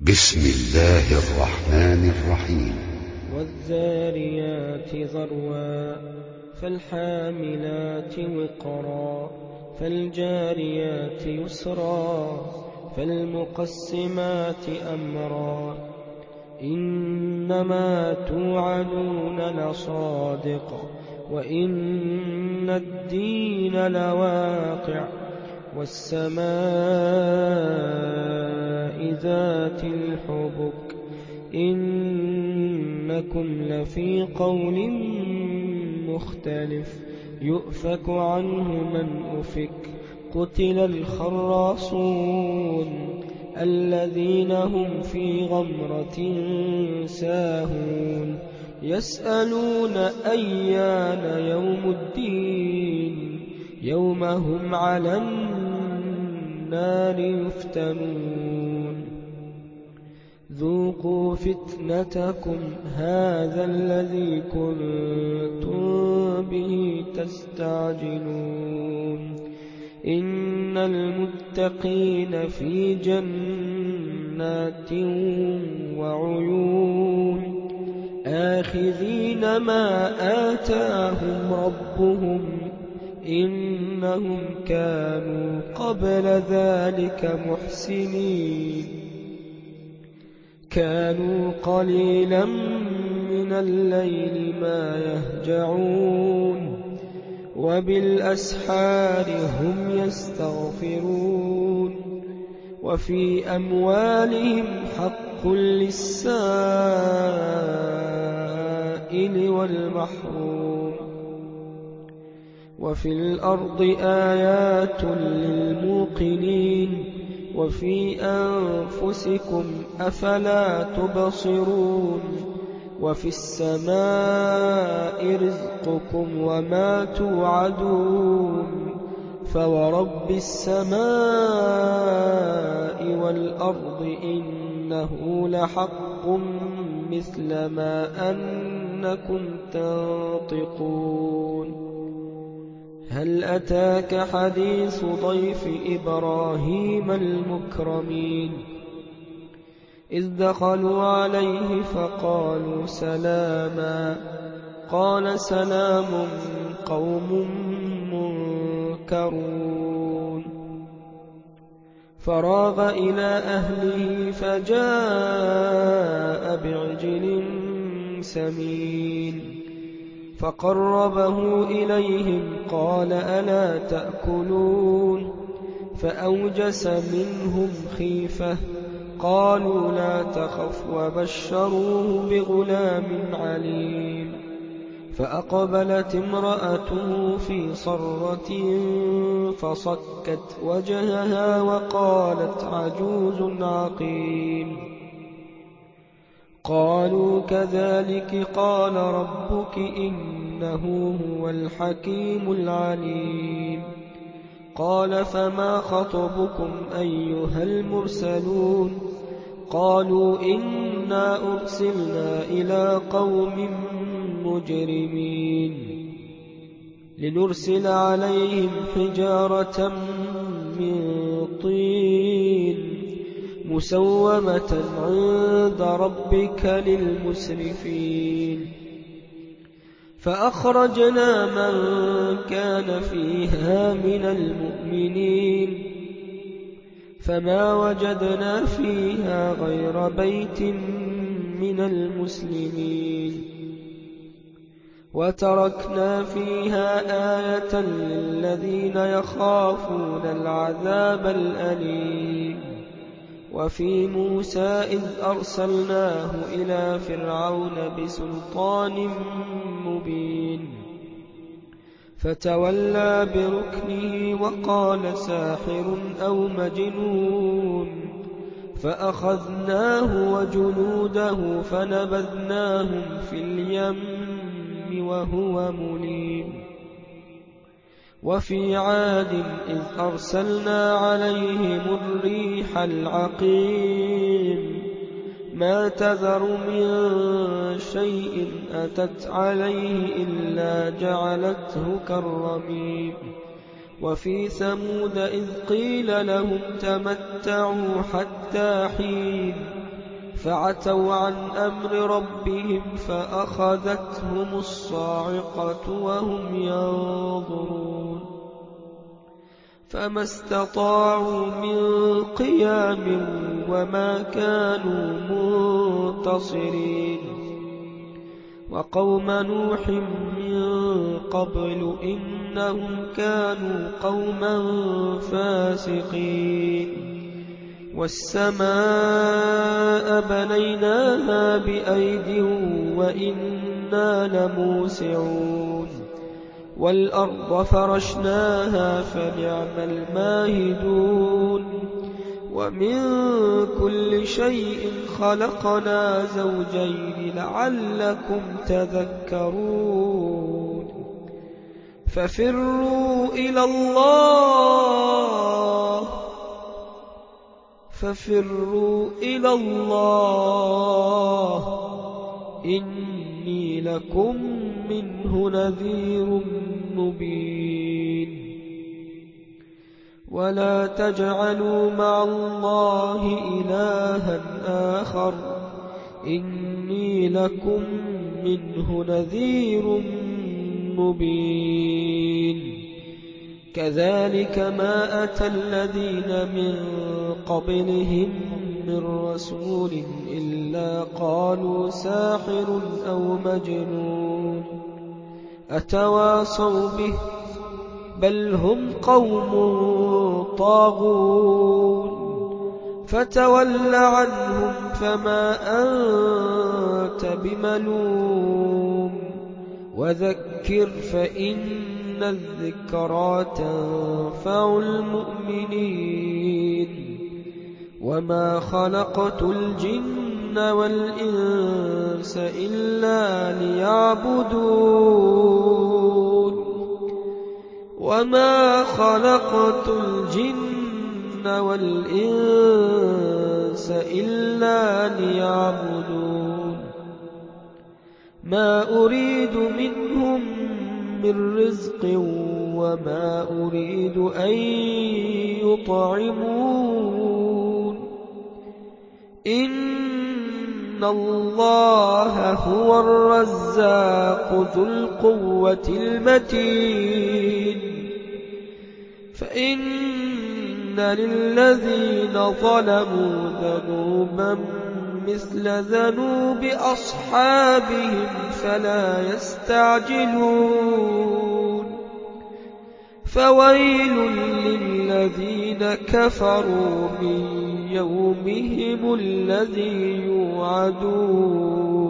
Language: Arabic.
بسم الله الرحمن الرحيم. والذاريات ذروا فالحاملات وقرا فالجاريات يسرا فالمقسمات أمرا إنما توعدون لصادق وإن الدين لواقع والسماء ذات الحبك إنكم لفي قول مختلف يؤفك عنه من أفك قتل الخراصون الذين هم في غمرة ساهون يسألون أيان يوم الدين يوم هم على النار يفتنون ذوقوا فتنتكم هذا الذي كنتم به تستعجلون إن المتقين في جنات وعيون آخذين ما آتاهم ربهم إنهم كانوا قبل ذلك محسنين كانوا قليلا من الليل ما يهجعون وبالأسحار هم يستغفرون وفي أموالهم حق للسائل والمحروم وفي الأرض آيات للموقنين وفي أنفسكم أفلا تبصرون وفي السماء رزقكم وما توعدون فورب السماء والأرض إنه لحق مثل ما أنكم تنطقون هل أتاك حديث ضيف إبراهيم المكرمين إذ دخلوا عليه فقالوا سلاما قال سلام قوم منكرون فراغ إلى أهله فجاء بعجل سمين فقربه إليهم قال ألا تأكلون فأوجس منهم خيفة قالوا لا تخف وبشروه بغلام عليم فأقبلت امرأته في صرة فصكت وجهها وقالت عجوز عقيم قالوا كذلك قال ربك إنه هو الحكيم العليم قال فما خطبكم أيها المرسلون قالوا إنا أرسلنا إلى قوم مجرمين لنرسل عليهم حجارة من طين مسومة عند ربك للمسرفين فأخرجنا من كان فيها من المؤمنين فما وجدنا فيها غير بيت من المسلمين وتركنا فيها آية للذين يخافون العذاب الأليم وفي موسى إذ أرسلناه إلى فرعون بسلطان مبين فتولى بركنه وقال ساحر أو مجنون فأخذناه وجنوده فنبذناهم في اليم وهو مليم وفي عاد إذ أرسلنا عليهم الريح العقيم ما تذر من شيء أتت عليه إلا جعلته كالرميم وفي ثمود إذ قيل لهم تمتعوا حتى حين فعتوا عن أمر ربهم فأخذتهم الصاعقة وهم ينظرون فما استطاعوا من قيام وما كانوا منتصرين وقوم نوح من قبل إنهم كانوا قوما فاسقين والسماء بنيناها بأيد وإنا لموسعون والأرض فرشناها فنعم الماهدون ومن كل شيء خلقنا زوجين لعلكم تذكرون ففروا إلى الله إني لكم منه نذير مبين ولا تجعلوا مع الله إلها آخر إني لكم منه نذير مبين كذلك ما أتى الذين من قبلهم من رسول إلا قالوا ساحر أو مجنون أتواصوا به بل هم قوم طاغون فتول عنهم فما أنت بملوم وذكر فإن الذكرى تنفع المؤمنين وما خلقت الجن والإنس إلا ليعبدون وما خلقت الجن والإنس إلا ليعبدون ما أريد منهم من رزق وما أريد أن يطعمون إن الله هو الرزاق ذو القوة المتين فإن للذين ظلموا ذنوبا مثل ذنوب أصحابهم فلا يستعجلون فويل للذين كفروا من يومهم الذي يوعدون